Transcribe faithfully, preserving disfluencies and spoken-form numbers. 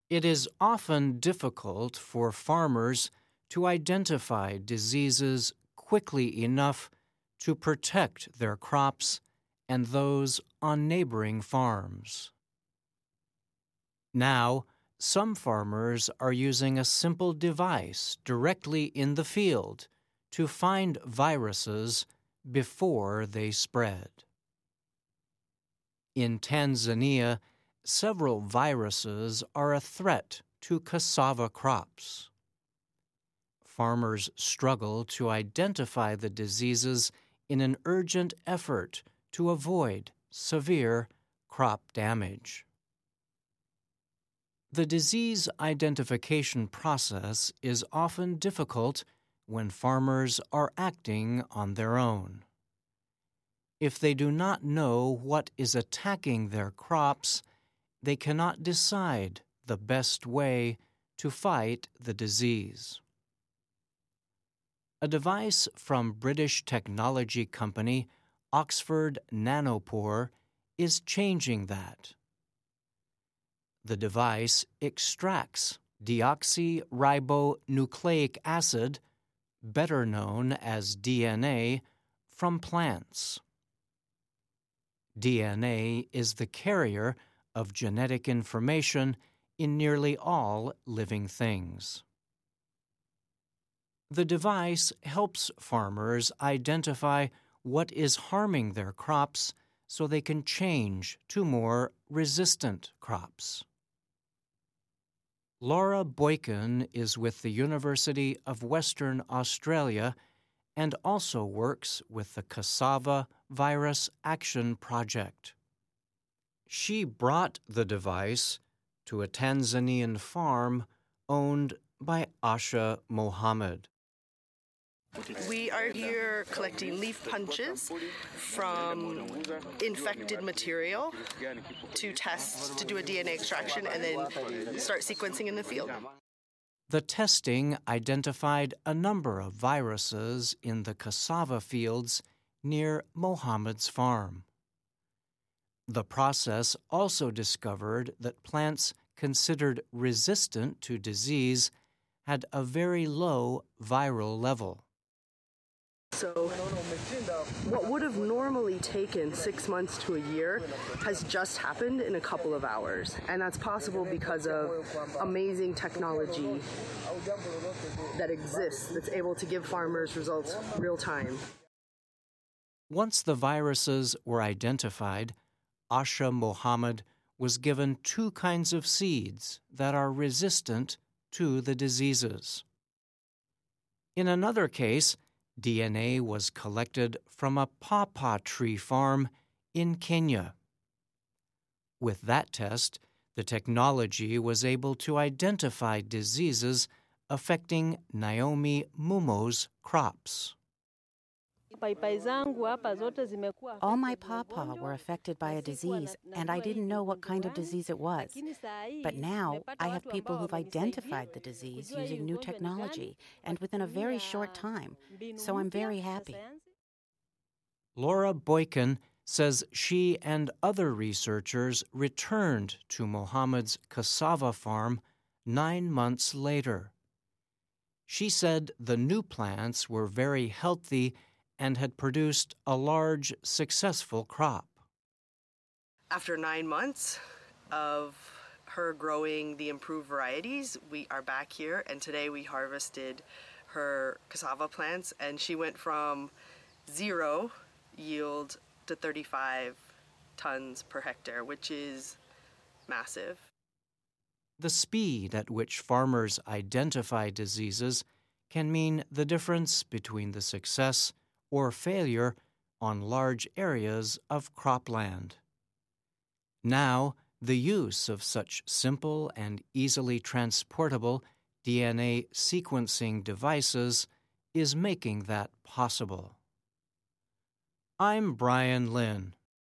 It is often difficult for farmers to identify diseases quickly enough to protect their crops and those on neighboring farms. Now, some farmers are using a simple device directly in the field to find viruses before they spread. In Tanzania, several viruses are a threat to cassava crops. Farmers struggle to identify the diseases in an urgent effort to avoid severe crop damage. The disease identification process is often difficult when farmers are acting on their own. If they do not know what is attacking their crops, they cannot decide the best way to fight the disease. A device from British technology company Oxford Nanopore is changing that. The device extracts deoxyribonucleic acid, better known as D N A, from plants. D N A is the carrier of genetic information in nearly all living things. The device helps farmers identify what is harming their crops so they can change to more resistant crops. Laura Boykin is with the University of Western Australia and also works with the Cassava Virus Action Project. She brought the device to a Tanzanian farm owned by Asha Mohammed. We are here collecting leaf punches from infected material to test, to do a D N A extraction, and then start sequencing in the field. The testing identified a number of viruses in the cassava fields near Mohammed's farm. The process also discovered that plants considered resistant to disease had a very low viral level. So what would have normally taken six months to a year has just happened in a couple of hours. And that's possible because of amazing technology that exists that's able to give farmers results real time. Once the viruses were identified, Asha Mohammed was given two kinds of seeds that are resistant to the diseases. In another case, D N A was collected from a pawpaw tree farm in Kenya. With that test, the technology was able to identify diseases affecting Naomi Mumo's crops. All my pawpaw were affected by a disease, and I didn't know what kind of disease it was. But now I have people who've identified the disease using new technology, and within a very short time, so I'm very happy. Laura Boykin says she and other researchers returned to Mohammed's cassava farm nine months later. She said the new plants were very healthy and had produced a large, successful crop. After nine months of her growing the improved varieties, we are back here, and today we harvested her cassava plants, and she went from zero yield to thirty-five tons per hectare, which is massive. The speed at which farmers identify diseases can mean the difference between the success or failure on large areas of cropland. Now, the use of such simple and easily transportable D N A sequencing devices is making that possible. I'm Brian Lynn.